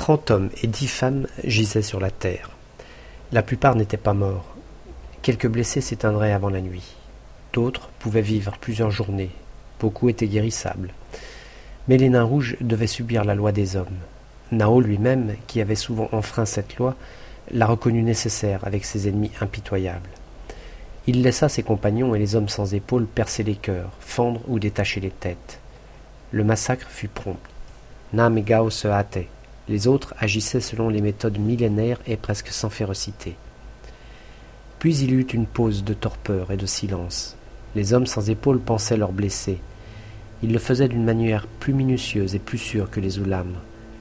30 hommes et 10 femmes gisaient sur la terre. La plupart n'étaient pas morts. Quelques blessés s'éteindraient avant la nuit. D'autres pouvaient vivre plusieurs journées. Beaucoup étaient guérissables. Mais les nains rouges devaient subir la loi des hommes. Nao lui-même, qui avait souvent enfreint cette loi, l'a reconnue nécessaire avec ses ennemis impitoyables. Il laissa ses compagnons et les hommes sans épaules percer les cœurs, fendre ou détacher les têtes. Le massacre fut prompt. Nam et Gao se hâtaient. Les autres agissaient selon les méthodes millénaires et presque sans férocité. Puis il y eut une pause de torpeur et de silence. Les hommes sans épaules pansaient leurs blessés. Ils le faisaient d'une manière plus minutieuse et plus sûre que les Ulames.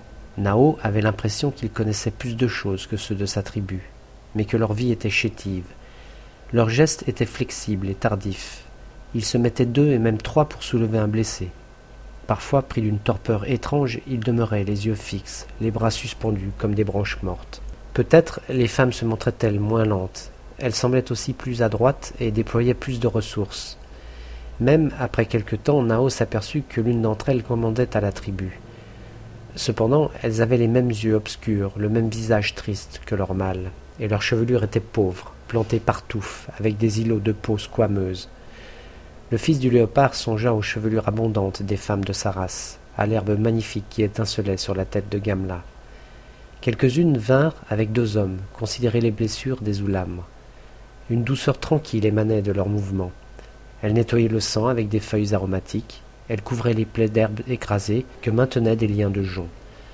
Nao avait l'impression qu'ils connaissaient plus de choses que ceux de sa tribu, mais que leur vie était chétive. Leurs gestes étaient flexibles et tardifs. Ils se mettaient 2 et même 3 pour soulever un blessé. Parfois, pris d'une torpeur étrange, ils demeuraient les yeux fixes, les bras suspendus comme des branches mortes. Peut-être les femmes se montraient-elles moins lentes. Elles semblaient aussi plus adroites et déployaient plus de ressources. Même après quelque temps, Nao s'aperçut que l'une d'entre elles commandait à la tribu. Cependant, elles avaient les mêmes yeux obscurs, le même visage triste que leur mâle, et leur chevelure était pauvre, plantée par touffes, avec des îlots de peau squameuses. Le fils du léopard songea aux chevelures abondantes des femmes de sa race, à l'herbe magnifique qui étincelait sur la tête de Gamla. Quelques-unes vinrent avec 2 hommes, considérer les blessures des Ulames. Une douceur tranquille émanait de leurs mouvements. Elles nettoyaient le sang avec des feuilles aromatiques, elles couvraient les plaies d'herbes écrasées que maintenaient des liens de jonc.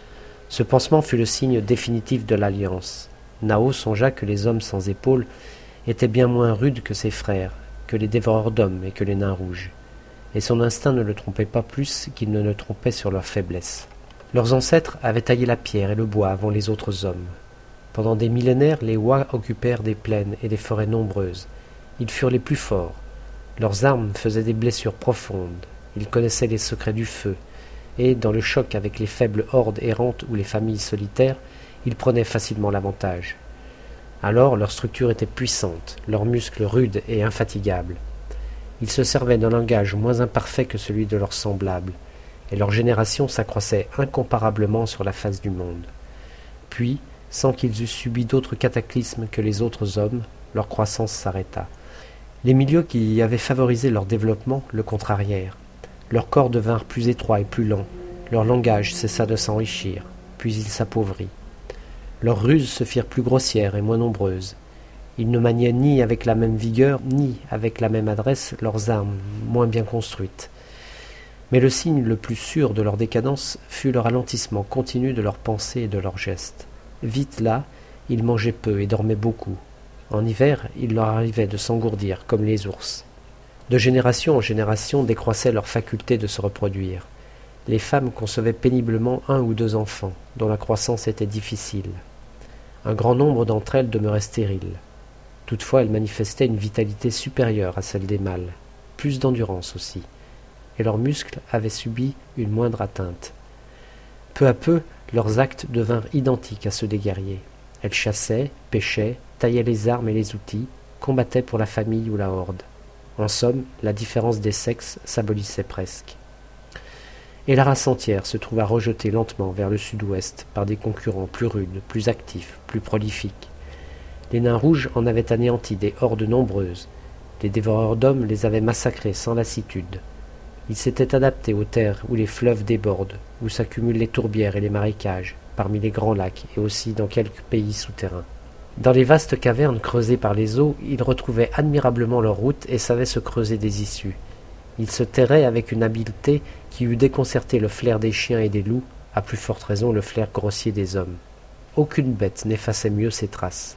Ce pansement fut le signe définitif de l'alliance. Nao songea que les hommes sans épaules étaient bien moins rudes que ses frères, que les dévoreurs d'hommes et que les nains rouges. Et son instinct ne le trompait pas plus qu'il ne le trompait sur leur faiblesse. Leurs ancêtres avaient taillé la pierre et le bois avant les autres hommes. Pendant des millénaires, les Wa occupèrent des plaines et des forêts nombreuses. Ils furent les plus forts. Leurs armes faisaient des blessures profondes. Ils connaissaient les secrets du feu, et, dans le choc avec les faibles hordes errantes ou les familles solitaires, ils prenaient facilement l'avantage. Alors leur structure était puissante, leurs muscles rudes et infatigables. Ils se servaient d'un langage moins imparfait que celui de leurs semblables, et leur génération s'accroissait incomparablement sur la face du monde. Puis, sans qu'ils eussent subi d'autres cataclysmes que les autres hommes, leur croissance s'arrêta. Les milieux qui avaient favorisé leur développement le contrarièrent. Leurs corps devinrent plus étroits et plus lents, leur langage cessa de s'enrichir, puis il s'appauvrit. Leurs ruses se firent plus grossières et moins nombreuses. Ils ne maniaient ni avec la même vigueur, ni avec la même adresse leurs armes, moins bien construites. Mais le signe le plus sûr de leur décadence fut le ralentissement continu de leurs pensées et de leurs gestes. Vite là, ils mangeaient peu et dormaient beaucoup. En hiver, il leur arrivait de s'engourdir comme les ours. De génération en génération décroissait leur faculté de se reproduire. Les femmes concevaient péniblement 1 ou 2 enfants, dont la croissance était difficile. Un grand nombre d'entre elles demeuraient stériles. Toutefois, elles manifestaient une vitalité supérieure à celle des mâles, plus d'endurance aussi, et leurs muscles avaient subi une moindre atteinte. Peu à peu, leurs actes devinrent identiques à ceux des guerriers. Elles chassaient, pêchaient, taillaient les armes et les outils, combattaient pour la famille ou la horde. En somme, la différence des sexes s'abolissait presque. Et la race entière se trouva rejetée lentement vers le sud-ouest par des concurrents plus rudes, plus actifs, plus prolifiques. Les nains rouges en avaient anéanti des hordes nombreuses. Les dévoreurs d'hommes les avaient massacrés sans lassitude. Ils s'étaient adaptés aux terres où les fleuves débordent, où s'accumulent les tourbières et les marécages, parmi les grands lacs et aussi dans quelques pays souterrains. Dans les vastes cavernes creusées par les eaux, ils retrouvaient admirablement leur route et savaient se creuser des issues. Ils se terraient avec une habileté qui eût déconcerté le flair des chiens et des loups, à plus forte raison le flair grossier des hommes. Aucune bête n'effaçait mieux ses traces.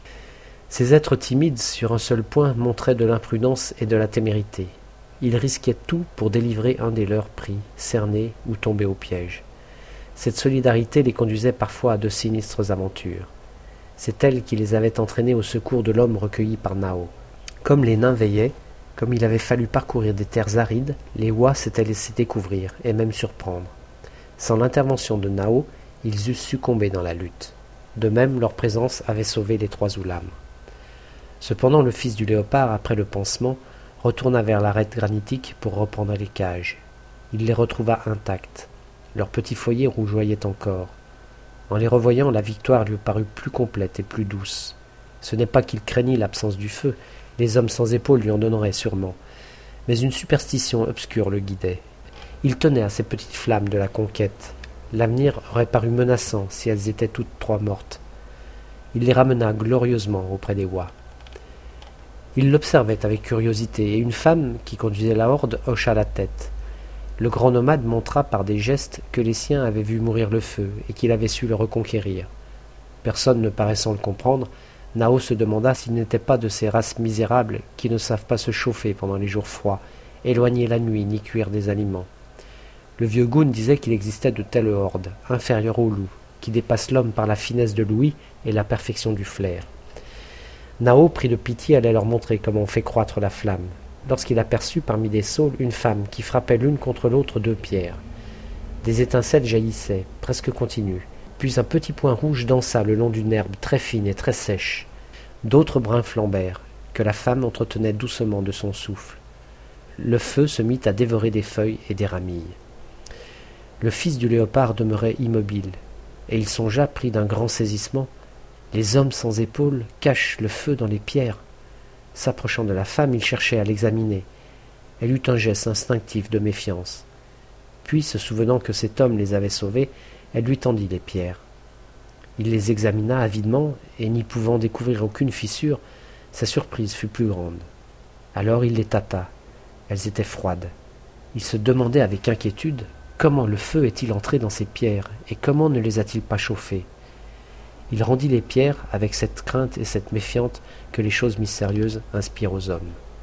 Ces êtres timides, sur un seul point, montraient de l'imprudence et de la témérité. Ils risquaient tout pour délivrer un des leurs pris, cerner ou tomber au piège. Cette solidarité les conduisait parfois à de sinistres aventures. C'est elle qui les avait entraînés au secours de l'homme recueilli par Nao. Comme les nains veillaient, comme il avait fallu parcourir des terres arides, les Wa s'étaient laissés découvrir et même surprendre. Sans l'intervention de Nao, ils eussent succombé dans la lutte. De même, leur présence avait sauvé les 3 Ulames. Cependant, le fils du léopard, après le pansement, retourna vers l'arête granitique pour reprendre les cages. Il les retrouva intactes. Leur petit foyer rougeoyait encore. En les revoyant, la victoire lui parut plus complète et plus douce. Ce n'est pas qu'il craignît l'absence du feu, les hommes sans épaules lui en donneraient sûrement, mais une superstition obscure le guidait. Il tenait à ces petites flammes de la conquête. L'avenir aurait paru menaçant si elles étaient toutes trois mortes. Il les ramena glorieusement auprès des Wa. Il l'observait avec curiosité, et une femme qui conduisait la horde hocha la tête. Le grand nomade montra par des gestes que les siens avaient vu mourir le feu et qu'il avait su le reconquérir. Personne ne paraissant le comprendre, Nao se demanda s'il n'était pas de ces races misérables qui ne savent pas se chauffer pendant les jours froids, éloigner la nuit ni cuire des aliments. Le vieux Goun disait qu'il existait de telles hordes, inférieures aux loups, qui dépassent l'homme par la finesse de l'ouïe et la perfection du flair. Nao prit de pitié à aller leur montrer comment on fait croître la flamme, lorsqu'il aperçut parmi des saules une femme qui frappait l'une contre l'autre deux pierres. Des étincelles jaillissaient, presque continues, puis un petit point rouge dansa le long d'une herbe très fine et très sèche. D'autres brins flambèrent, que la femme entretenait doucement de son souffle. Le feu se mit à dévorer des feuilles et des ramilles. Le fils du léopard demeurait immobile, et il songea, pris d'un grand saisissement, les hommes sans épaules cachent le feu dans les pierres. S'approchant de la femme, il cherchait à l'examiner. Elle eut un geste instinctif de méfiance. Puis, se souvenant que cet homme les avait sauvés, elle lui tendit les pierres. Il les examina avidement, et n'y pouvant découvrir aucune fissure, sa surprise fut plus grande. Alors il les tâta. Elles étaient froides. Il se demandait avec inquiétude comment le feu est-il entré dans ces pierres, et comment ne les a-t-il pas chauffées. Il rendit les pierres avec cette crainte et cette méfiance que les choses mystérieuses inspirent aux hommes.